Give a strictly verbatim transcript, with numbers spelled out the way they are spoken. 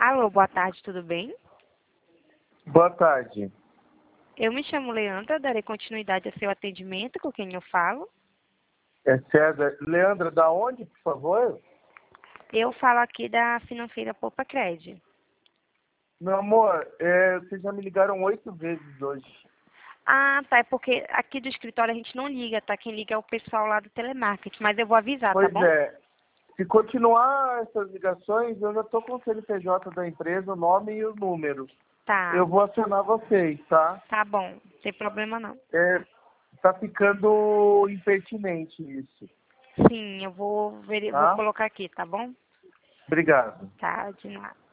Alô, boa tarde, tudo bem? Boa tarde. Eu me chamo Leandra, darei continuidade ao seu atendimento, com quem eu falo. É César. Leandra, da onde, por favor? Eu falo aqui da financeira Poupa Cred. Meu amor, é, vocês já me ligaram oito vezes hoje. Ah, tá, é porque aqui do escritório a gente não liga, tá? Quem liga é o pessoal lá do telemarketing, mas eu vou avisar, tá Pois bom? é. Se continuar essas ligações, eu já estou com o C N P J da empresa, o nome e o número. Tá, Eu vou acionar vocês, tá? tá bom, não tem problema não. É, tá ficando impertinente isso, Sim, eu vou, ver, vou tá? colocar aqui, tá bom? Obrigado. Tá, de nada.